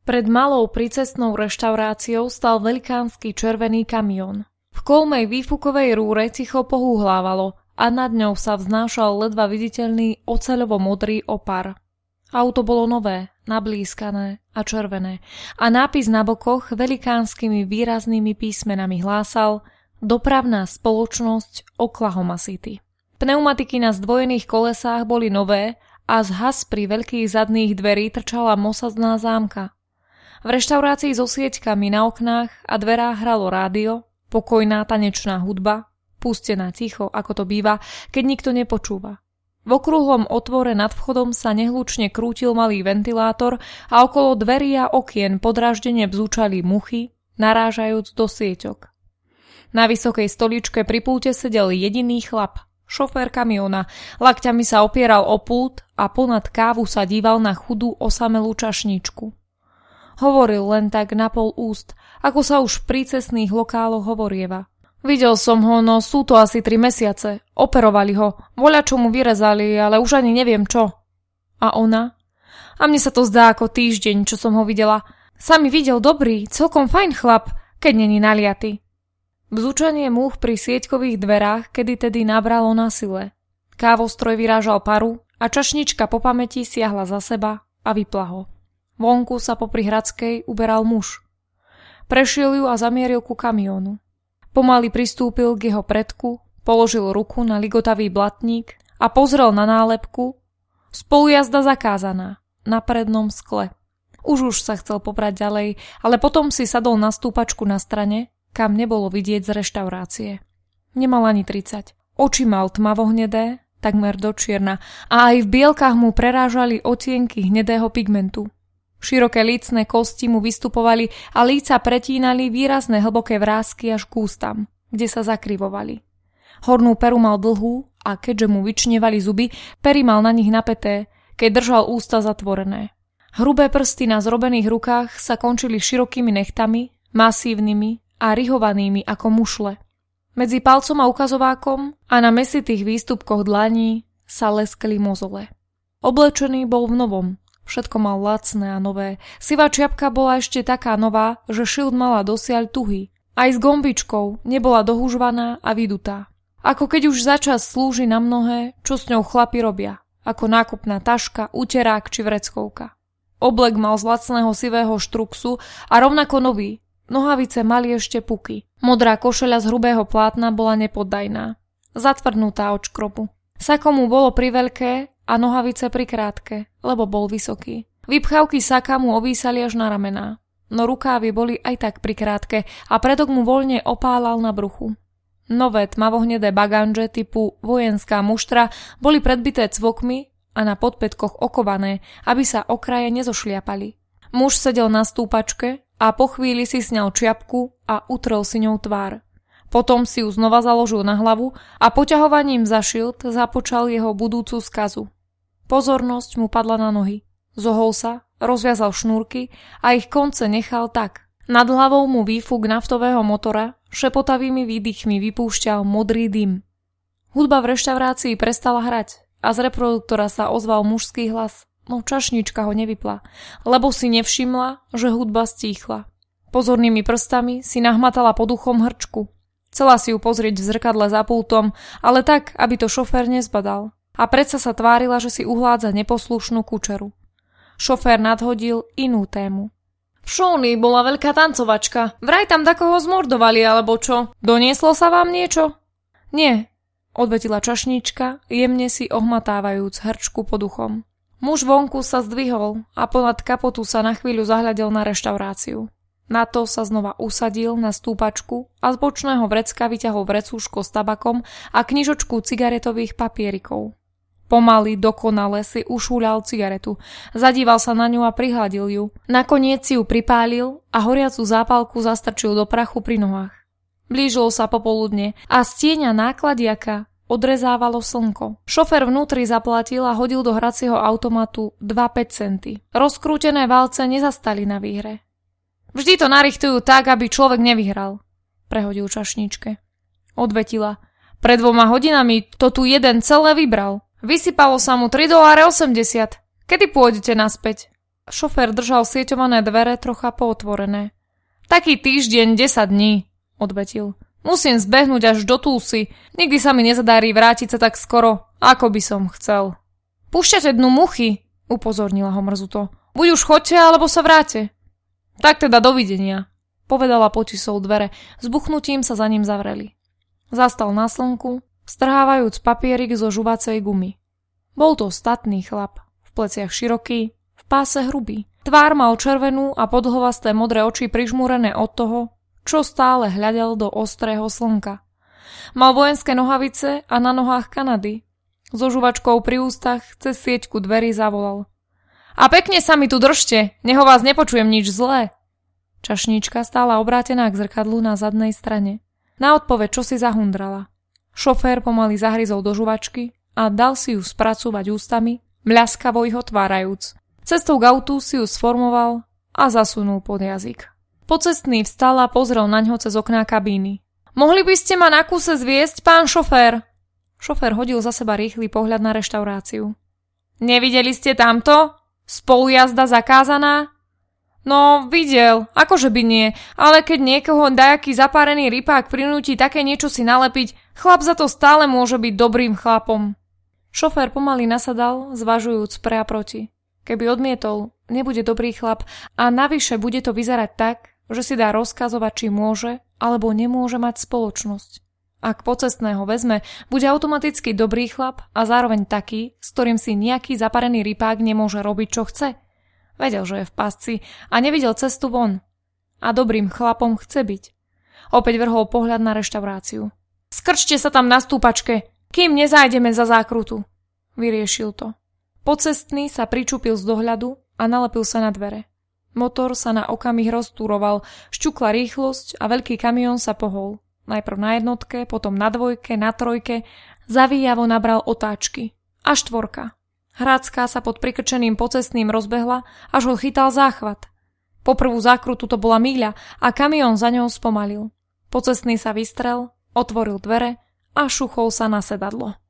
Pred malou prícestnou reštauráciou stal velikánsky červený kamión. V kolmej výfukovej rúre ticho pohúhlávalo a nad ňou sa vznášal ledva viditeľný oceľovo-modrý opar. Auto bolo nové, nablískané a červené a nápis na bokoch velikánskymi výraznými písmenami hlásal Dopravná spoločnosť Oklahoma City. Pneumatiky na zdvojených kolesách boli nové a z haspry veľkých zadných dverí trčala mosazná zámka. V reštaurácii so sieťkami na oknách a dverách hralo rádio, pokojná tanečná hudba, pustená ticho, ako to býva, keď nikto nepočúva. V okrúhlom otvore nad vchodom sa nehlučne krútil malý ventilátor a okolo dverí a okien podráždene bzúčali muchy, narážajúc do sieťok. Na vysokej stoličke pri pulte sedel jediný chlap, šofér kamióna, lakťami sa opieral o pult a ponad kávu sa díval na chudú osamelú čašničku. Hovoril len tak na pol úst, ako sa už v prícestných lokáloch hovorieva. Videl som ho, no sú to asi 3 mesiace. Operovali ho, voľačo mu vyrezali, ale už ani neviem čo. A ona? A mne sa to zdá ako týždeň, čo som ho videla. Sa mi videl dobrý, celkom fajn chlap, keď není naliaty. Bzučanie múch pri sieťkových dverách kedy tedy nabralo na sile. Kávostroj vyrážal paru a čašnička po pamäti siahla za seba a vypla ho. Vonku sa popri Hradskej uberal muž. Prešiel ju a zamieril ku kamiónu. Pomaly pristúpil k jeho predku, položil ruku na ligotavý blatník a pozrel na nálepku Spolujazda zakázaná na prednom skle. Už sa chcel pobrať ďalej, ale potom si sadol na stúpačku na strane, kam nebolo vidieť z reštaurácie. Nemal ani 30. Oči mal tmavohnedé, takmer do čierna, a aj v bielkách mu prerážali odtienky hnedého pigmentu. Široké lícne kosti mu vystupovali a líca pretínali výrazné hlboké vrásky až k ústam, kde sa zakrivovali. Hornú peru mal dlhú a keďže mu vyčnievali zuby, pery mal na nich napäté, keď držal ústa zatvorené. Hrubé prsty na zrobených rukách sa končili širokými nechtami, masívnymi a rihovanými ako mušle. Medzi palcom a ukazovákom a na mäsitých výstupkoch dlaní sa leskli mozole. Oblečený bol v novom. Všetko mal lacné a nové. Sivá čiapka bola ešte taká nová, že šilt mala dosiaľ tuhý. Aj s gombičkou nebola dohužvaná a vydutá. Ako keď už začas slúži na mnohé, čo s ňou chlapi robia. Ako nákupná taška, uterák či vreckovka. Oblek mal z lacného sivého štruksu a rovnako nový. Nohavice mali ešte puky. Modrá košeľa z hrubého plátna bola nepoddajná. Zatvrdnutá od škrobu. Sako mu bolo priveľké a nohavice prikrátke, lebo bol vysoký. Vypchávky saka mu ovísali až na ramená, no rukávy boli aj tak prikrátke a predok mu voľne opálal na bruchu. Nové tmavohnedé baganže typu vojenská muštra boli predbité cvokmi a na podpätkoch okované, aby sa okraje nezošliapali. Muž sedel na stúpačke a po chvíli si sňal čiapku a utrel si ňou tvár. Potom si ju znova založil na hlavu a poťahovaním za šilt započal jeho budúcu skazu. Pozornosť mu padla na nohy. Zohol sa, rozviazal šnúrky a ich konce nechal tak. Nad hlavou mu výfuk naftového motora šepotavými výdychmi vypúšťal modrý dym. Hudba v reštaurácii prestala hrať a z reproduktora sa ozval mužský hlas, no čašnička ho nevypla, lebo si nevšimla, že hudba stíchla. Pozornými prstami si nahmatala pod uchom hrčku. Chcela si ju pozrieť v zrkadle za pultom, ale tak, aby to šofér nezbadal. A predsa sa tvárila, že si uhládza neposlušnú kučeru. Šofér nadhodil inú tému. V Shawnee bola veľká tancovačka. Vraj tam takoho zmordovali, alebo čo? Donieslo sa vám niečo? Nie, odvetila čašnička, jemne si ohmatávajúc hrčku pod uchom. Muž vonku sa zdvihol a ponad kapotu sa na chvíľu zahľadel na reštauráciu. Na to sa znova usadil na stúpačku a z bočného vrecka vyťahol vrecúško s tabakom a knižočku cigaretových papierikov. Pomaly, dokonale si ušúľal cigaretu. Zadíval sa na ňu a prihladil ju. Nakoniec si ju pripálil a horiacu zápalku zastrčil do prachu pri nohách. Blížilo sa popoludne a z tieňa nákladiaka odrezávalo slnko. Šofér vnútri zaplatil a hodil do hracieho automatu 2,5 centy. Rozkrútené valce nezastali na výhre. Vždy to narichtujú tak, aby človek nevyhral, prehodil čašničke. Odvetila. Pred 2 hodinami to tu jeden celé vybral. Vysypalo sa mu $3,80. Kedy pôjdete naspäť? Šofér držal sieťované dvere trocha pootvorené. Taký týždeň, 10 dní, odvetil. Musím zbehnúť až do Tulsy. Nikdy sa mi nezadarí vrátiť sa tak skoro, ako by som chcel. Púšťate dnu muchy, upozornila ho mrzuto. Buď už chodte, alebo sa vráte. Tak teda dovidenia, povedala potisou dvere. S buchnutím sa za ním zavreli. Zastal na slnku, strhávajúc papierik zo žuvacej gumy. Bol to statný chlap, v pleciach široký, v páse hrubý. Tvár mal červenú a podlhovasté modré oči prižmúrené od toho, čo stále hľadel do ostrého slnka. Mal vojenské nohavice a na nohách Kanady. So žuvačkou pri ústach cez sieťku dverí zavolal. A pekne sa mi tu držte, nech o vás nepočujem nič zlé. Čašníčka stála obrátená k zrkadlu na zadnej strane. Na odpoveď čosi zahundrala. Šofér pomaly zahryzol do žuvačky a dal si ju spracúvať ústami, mľaskavo ich otvárajúc. Cestou k autu si ju sformoval a zasunul pod jazyk. Pocestný vstal a pozrel naňho cez okná kabíny. Mohli by ste ma na kúse zviesť, pán šofér? Šofér hodil za seba rýchly pohľad na reštauráciu. Nevideli ste tamto? Spolujazda zakázaná? No, videl, akože by nie, ale keď niekoho dajaký zapárený rypák prinúti také niečo si nalepiť, chlap za to stále môže byť dobrým chlapom. Šofér pomaly nasadal, zvažujúc pre a proti. Keby odmietol, nebude dobrý chlap a navyše bude to vyzerať tak, že si dá rozkazovať, či môže alebo nemôže mať spoločnosť. Ak pocestného vezme, bude automaticky dobrý chlap a zároveň taký, s ktorým si nejaký zaparený rypák nemôže robiť, čo chce. Vedel, že je v pásci a nevidel cestu von. A dobrým chlapom chce byť. Opäť vrhol pohľad na reštauráciu. Skrčte sa tam na stúpačke, kým nezájdeme za zákrutu. Vyriešil to. Pocestný sa pričupil z dohľadu a nalepil sa na dvere. Motor sa na okamih roztúroval, šťukla rýchlosť a veľký kamión sa pohol. Najprv na jednotke, potom na dvojke, na trojke, zavíjavo nabral otáčky. A štvorka. Hrácká sa pod prikrčeným pocestným rozbehla, až ho chytal záchvat. Po prvú zákrutu to bola míľa a kamión za ňou spomalil. Pocestný sa vystrel, otvoril dvere a šuchol sa na sedadlo.